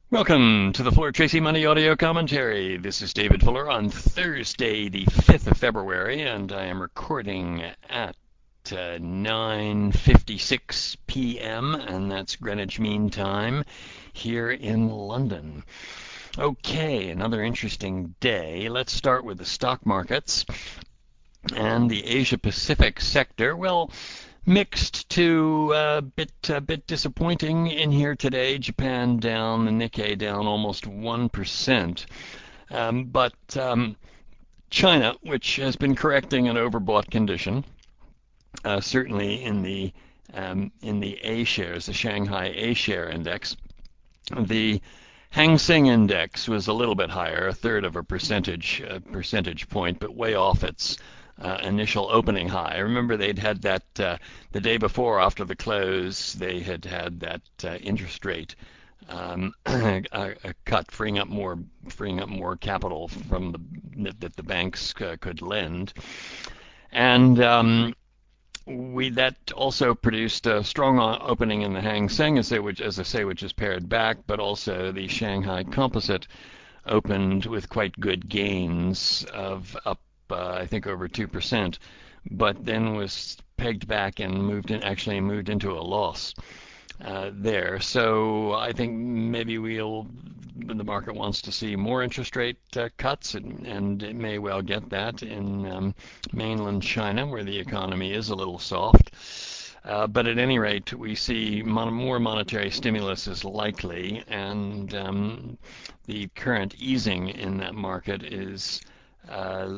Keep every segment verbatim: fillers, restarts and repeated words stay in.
Welcome to the Fuller Tracy Money Audio Commentary. This is David Fuller on Thursday, the fifth of February, and I am recording at uh, nine fifty-six p m, and that's Greenwich Mean Time here in London. Okay, another interesting day. Let's start with the stock markets and the Asia Pacific sector. Well, mixed to a uh, bit a bit disappointing in here today. Japan down, the Nikkei down almost one percent. Um, but um, China, which has been correcting an overbought condition, uh, certainly in the um, in the A shares, the Shanghai A share index, the Hang Seng index was a little bit higher, a third of a percentage uh, percentage point, but way off its uh, initial opening high. Remember, they'd had that uh, the day before, after the close, they had had that uh, interest rate um, a, a cut, freeing up more freeing up more capital from the that the banks uh, could lend, and um, we that also produced a strong opening in the Hang Seng, as I, which, as I say, which is pared back, but also the Shanghai Composite opened with quite good gains of up, uh, I think, over two percent, but then was pegged back and moved in, actually moved into a loss uh, there. So I think maybe we'll the market wants to see more interest rate uh, cuts, and, and it may well get that in um, mainland China, where the economy is a little soft. Uh, but at any rate, we see mon- more monetary stimulus is likely, and um, the current easing in that market is uh,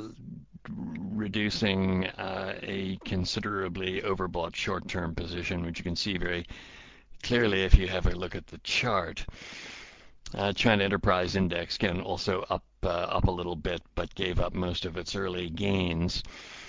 reducing uh, a considerably overbought short-term position, which you can see very clearly if you have a look at the chart. Uh, China Enterprise Index, again, also up uh, up a little bit, but gave up most of its early gains.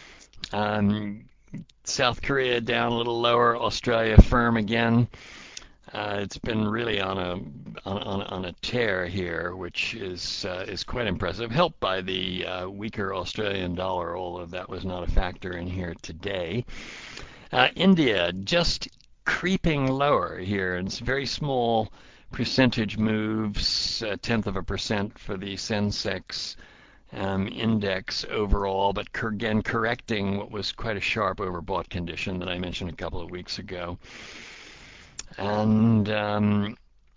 Um, South Korea down a little lower. Australia firm again. Uh, it's been really on a on, on, on a tear here, which is uh, is quite impressive. Helped by the uh, weaker Australian dollar, although that was not a factor in here today. Uh, India just creeping lower here. It's very small percentage moves, a tenth of a percent for the Sensex um, index overall, but again correcting what was quite a sharp overbought condition that I mentioned a couple of weeks ago. And um,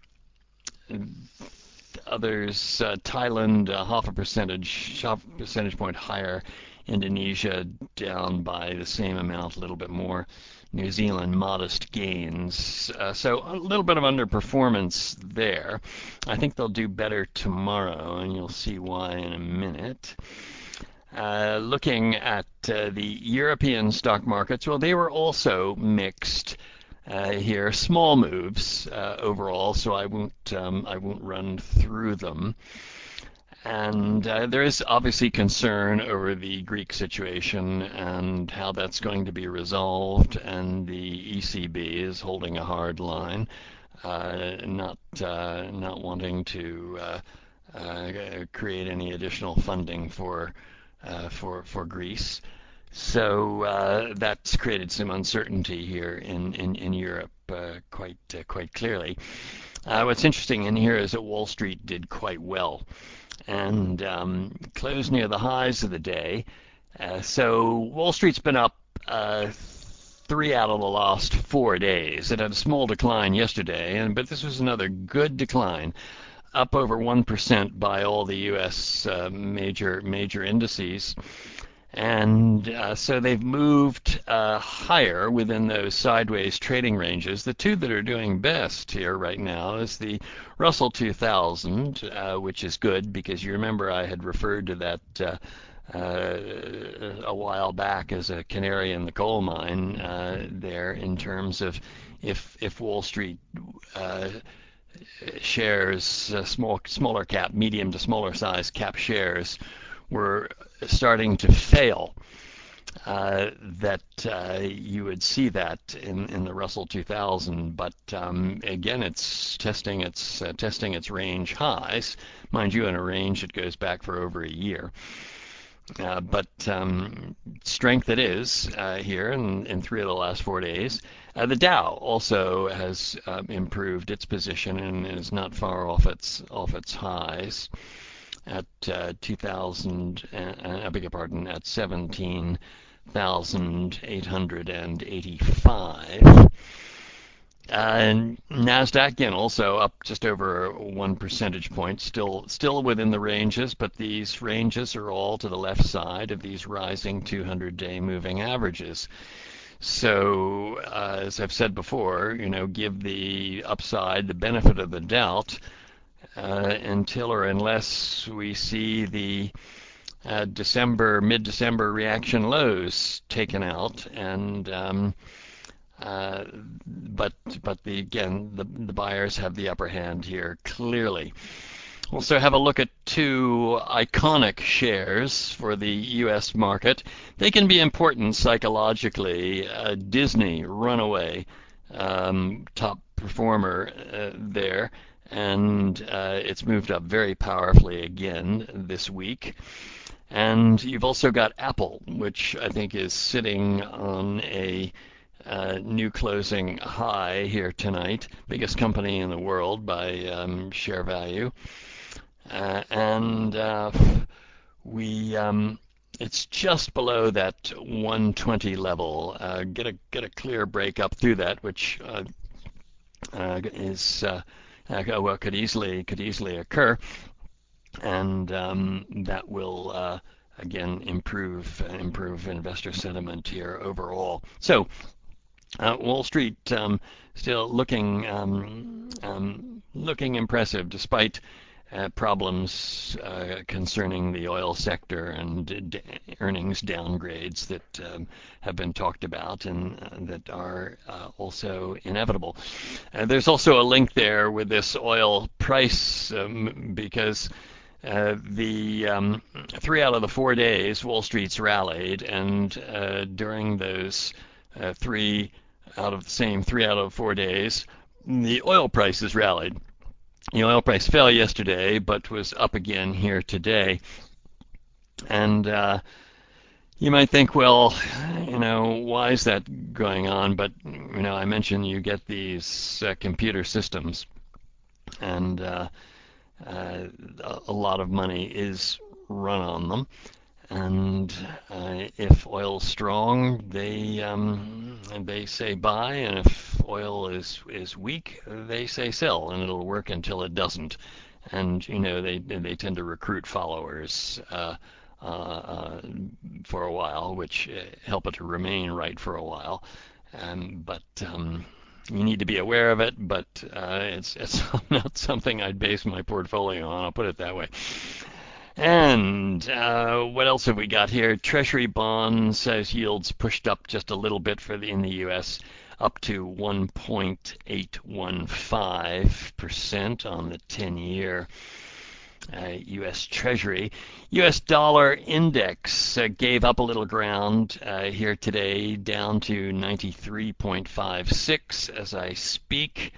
others, uh, Thailand, uh, half a percentage, half a percentage point higher. Indonesia down by the same amount, a little bit more. New Zealand, modest gains. Uh, so a little bit of underperformance there. I think they'll do better tomorrow, and you'll see why in a minute. Uh, looking at uh, the European stock markets, well, they were also mixed. Uh, here, small moves uh, overall, so I won't um, I won't run through them. And uh, there is obviously concern over the Greek situation and how that's going to be resolved. And the E C B is holding a hard line, uh, not uh, not wanting to uh, uh, create any additional funding for uh, for for Greece. So uh, that's created some uncertainty here in, in, in Europe uh, quite uh, quite clearly. Uh, what's interesting in here is that Wall Street did quite well and um, closed near the highs of the day. Uh, so Wall Street's been up uh, three out of the last four days. It had a small decline yesterday, and but this was another good decline, up over one percent by all the U S uh, major major indices. And uh, so they've moved uh, higher within those sideways trading ranges. The two that are doing best here right now is the Russell two thousand, uh, which is good because you remember I had referred to that uh, uh, a while back as a canary in the coal mine uh, there in terms of if if Wall Street uh, shares, uh, small smaller cap, medium to smaller size cap shares were starting to fail, uh, that uh, you would see that in, in the Russell two thousand. But um, again, it's testing its uh, testing its range highs, mind you, in a range that goes back for over a year. Uh, but um, strength it is uh, here in, in three of the last four days. Uh, the Dow also has uh, improved its position and is not far off its off its highs at uh, two thousand. Uh, I beg your pardon, at seventeen thousand eight hundred eighty-five. And Nasdaq again also up just over one percentage point, still still within the ranges, but these ranges are all to the left side of these rising two hundred day moving averages. So uh, as I've said before, you know, give the upside the benefit of the doubt uh, until or unless we see the uh, December mid-December reaction lows taken out and um, uh, but but the again the the buyers have the upper hand here clearly. Also have a look at two iconic shares for the U S market. They can be important psychologically. Uh, Disney, runaway um, top performer uh, there, and uh, it's moved up very powerfully again this week. And you've also got Apple, which I think is sitting on a uh, new closing high here tonight, biggest company in the world by um, share value, uh, and uh, we um, it's just below that one twenty level. Uh, get a get a clear break up through that, which uh, uh, is uh, uh, well could easily could easily occur, and um, that will. Uh, Again, improve improve investor sentiment here overall. So Uh, Wall Street um, still looking um, um, looking impressive despite uh, problems uh, concerning the oil sector and d- earnings downgrades that um, have been talked about and uh, that are uh, also inevitable. Uh, there's also a link there with this oil price um, because uh, the um, three out of the four days Wall Street's rallied, and uh, during those uh, three out of the same three out of four days, the oil prices rallied. The oil price fell yesterday, but was up again here today. And uh, you might think, well, you know, why is that going on? But you know, I mentioned you get these uh, computer systems, and uh, uh, a lot of money is run on them. And uh, if oil's strong, they um, they say buy, and if oil is is weak, they say sell, and it'll work until it doesn't. And you know they they tend to recruit followers uh, uh, uh, for a while, which uh, help it to remain right for a while. Um, but um, you need to be aware of it. But uh, it's it's not something I'd base my portfolio on. I'll put it that way. And uh, what else have we got here? Treasury bonds says yields pushed up just a little bit for the in the U S, up to one point eight one five percent on the ten-year uh, U S Treasury. U S dollar index uh, gave up a little ground uh, here today, down to ninety-three point five six as I speak,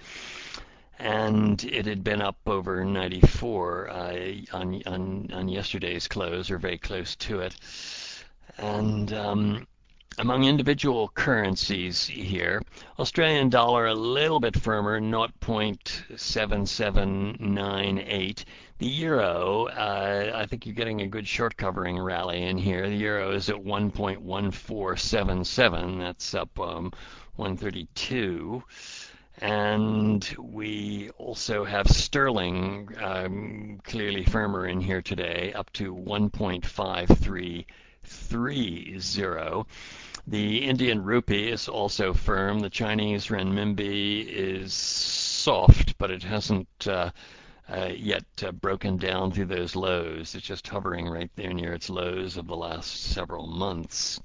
and it had been up over ninety-four uh, on, on on yesterday's close, or very close to it. And um, among individual currencies here, Australian dollar a little bit firmer, zero point seven seven nine eight. The euro, uh, I think you're getting a good short covering rally in here. The euro is at one point one four seven seven. That's up um, one thirty-two. And we also have sterling um, clearly firmer in here today, up to one point five three three zero. The Indian rupee is also firm. The Chinese renminbi is soft, but it hasn't uh, uh, yet uh, broken down through those lows. It's just hovering right there near its lows of the last several months.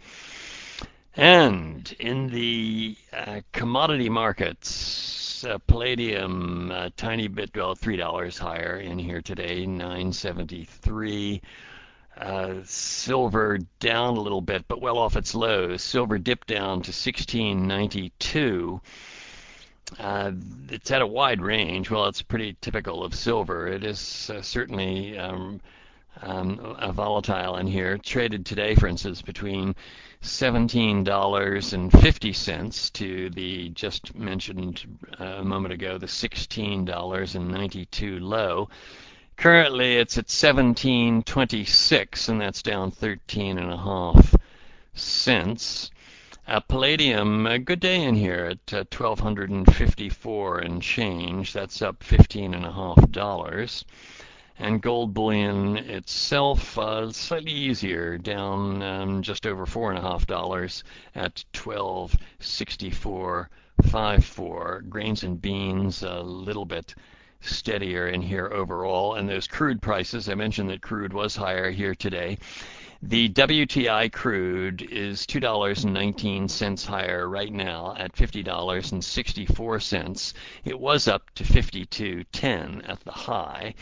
And in the uh, commodity markets, uh, palladium a uh, tiny bit, well, three dollars higher in here today, nine seventy-three. Uh, silver down a little bit, but well off its lows. Silver dipped down to sixteen ninety-two. Uh, it's at a wide range. Well, it's pretty typical of silver. It is uh, certainly um, um, uh, volatile in here. Traded today, for instance, between seventeen dollars and fifty cents to the just mentioned uh, a moment ago, the sixteen dollars and ninety-two low. Currently, it's at seventeen twenty-six, and that's down thirteen and a half cents. Uh, palladium, a good day in here at uh, twelve fifty-four and change. That's up fifteen and a half dollars. And gold bullion itself, uh, slightly easier, down um, just over four and a half dollars at twelve sixty-four fifty-four. Grains and beans a little bit steadier in here overall. And those crude prices, I mentioned that crude was higher here today. The W T I crude is two dollars and nineteen cents higher right now at fifty dollars and sixty-four cents. It was up to fifty-two ten at the high.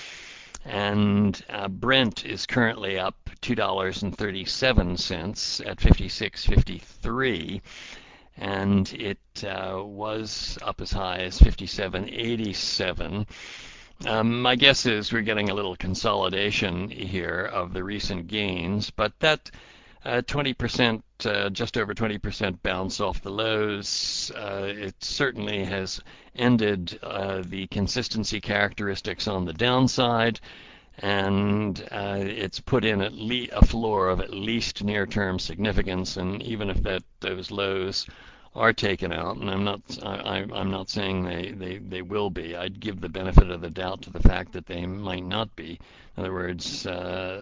And uh, Brent is currently up two dollars and thirty-seven cents at fifty-six fifty-three, and it uh, was up as high as fifty-seven eighty-seven. Um, my guess is we're getting a little consolidation here of the recent gains, but that uh, twenty percent, uh, just over twenty percent bounce off the lows, uh, it certainly has ended uh, the consistency characteristics on the downside, and uh, it's put in at least a floor of at least near-term significance. And even if that those lows are taken out, and I'm not I, I'm not saying they, they, they will be. I'd give the benefit of the doubt to the fact that they might not be. In other words, uh,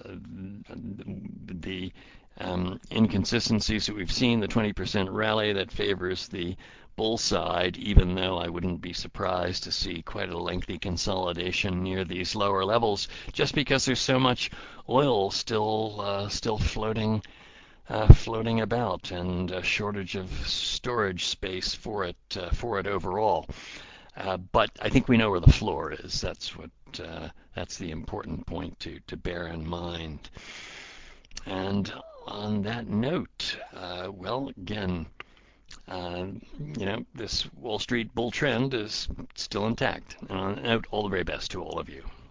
the um, inconsistencies that we've seen, the twenty percent rally that favors the bull side, even though I wouldn't be surprised to see quite a lengthy consolidation near these lower levels, just because there's so much oil still uh, still floating uh, floating about, and a shortage of storage space for it uh, for it overall. Uh, but I think we know where the floor is. That's what uh, that's the important point to to bear in mind. And on that note, uh, well, again, uh, you know, this Wall Street bull trend is still intact. And on that note, all the very best to all of you.